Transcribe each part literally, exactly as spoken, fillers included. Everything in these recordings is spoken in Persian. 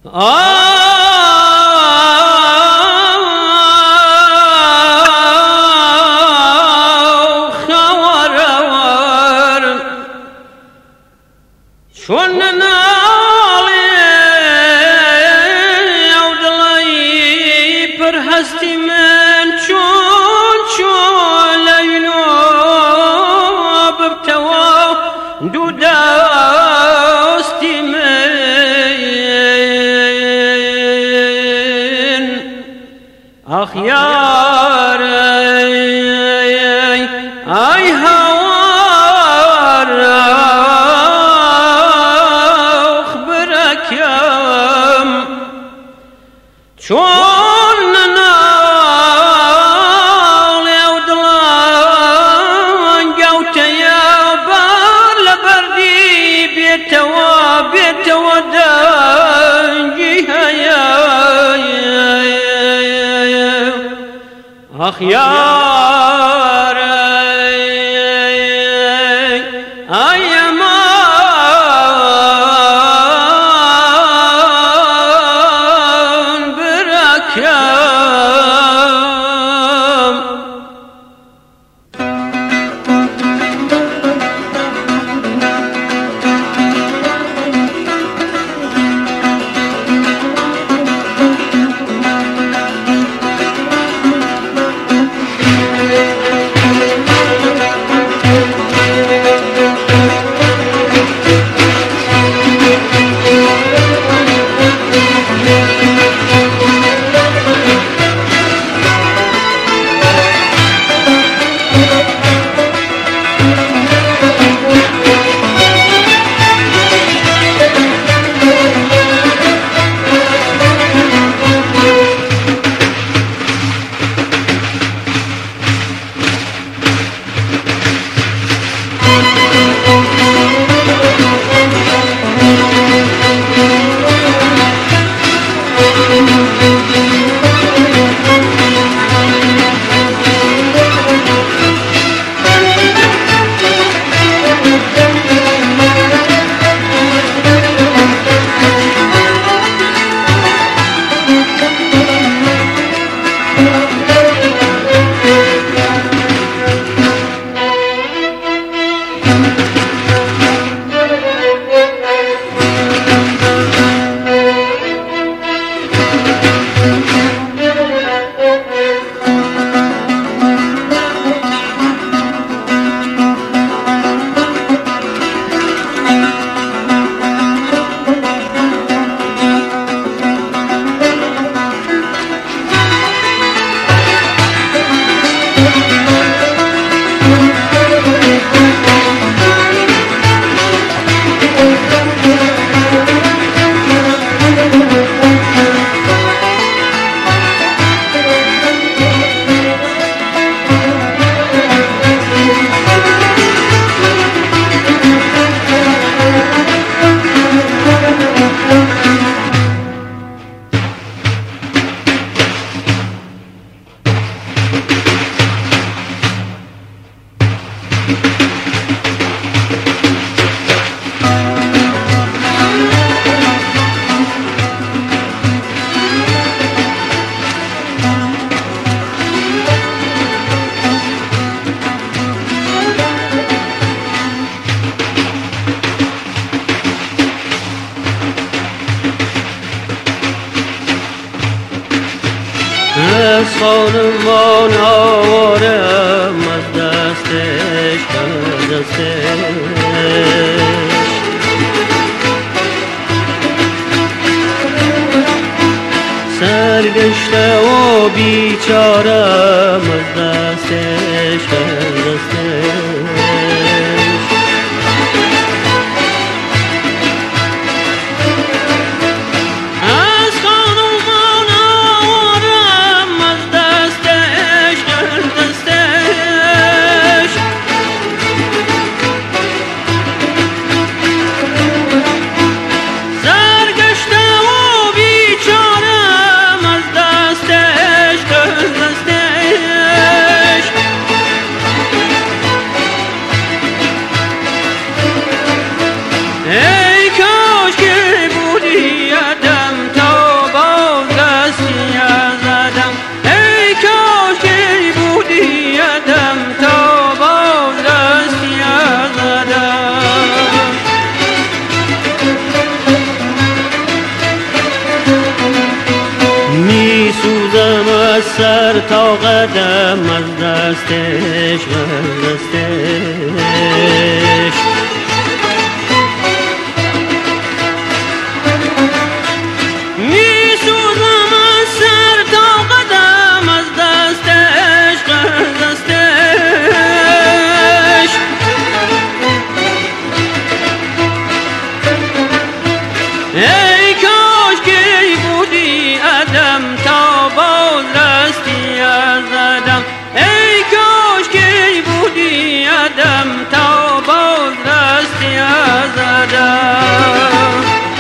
أخيار أي هوار أخبرك يم شون نال يودلان قوت يا بار لبردي بيتوا بيتوا دنجيها يا أخيار أيمان بركام از خانمان آوارم از دستش از دستش سرگشته و بیچارم از دستش از دستش سر تا قدم از دستش از دستش می سوزم از سر تا قدم از دستش از دستش ای کاش که بودی عدم تا باز رستی از عدم ای کاش که بودی عدم تا باز رستی از عدم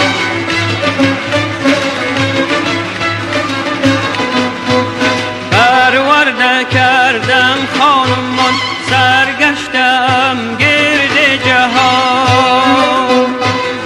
پرورده کردم خانمان سرگشتم گرد جهان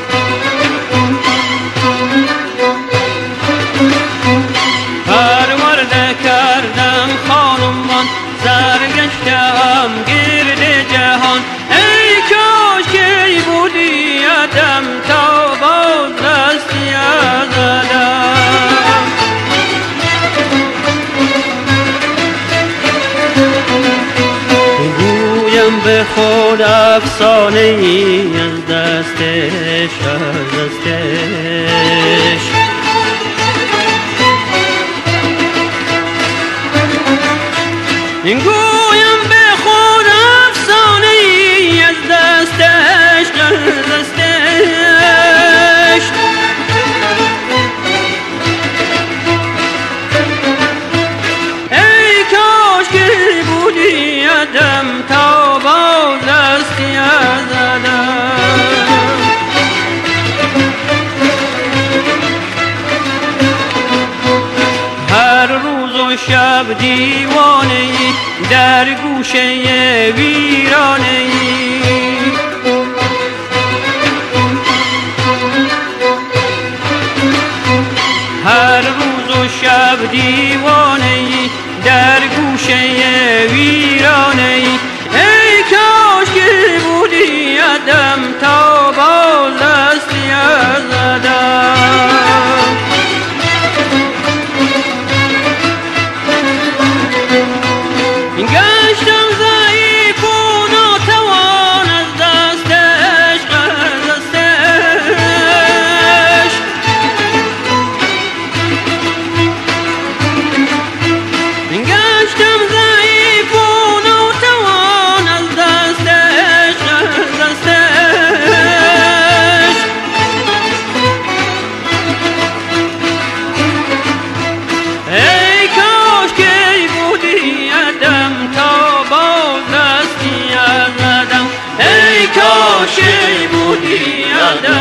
پرورده کردم خانمان سرگشتم گرد جهان ای کاش که بودی عدم تا باز رستی از عدم گویم به خود افسانه ای از دستش از دستش گویم به خود افسانه ای از دستش از دستش ای کاش که بودی عدم تا باز رستی از عدم هر روز و شب دیوانه ای در گوشه ویرانه ای هر روز و شب دیوانه ای در گوشه ویرانه ای ای کاش که بودی عدم تا باز رستی از عدم گشتم ضعیف و ناتوان از دستش از دستش گشتم ضعیف و ناتوان از دستش از دستش ای کاش که بودی عدم تا باز رستی از عدم ای کاش بودی عدم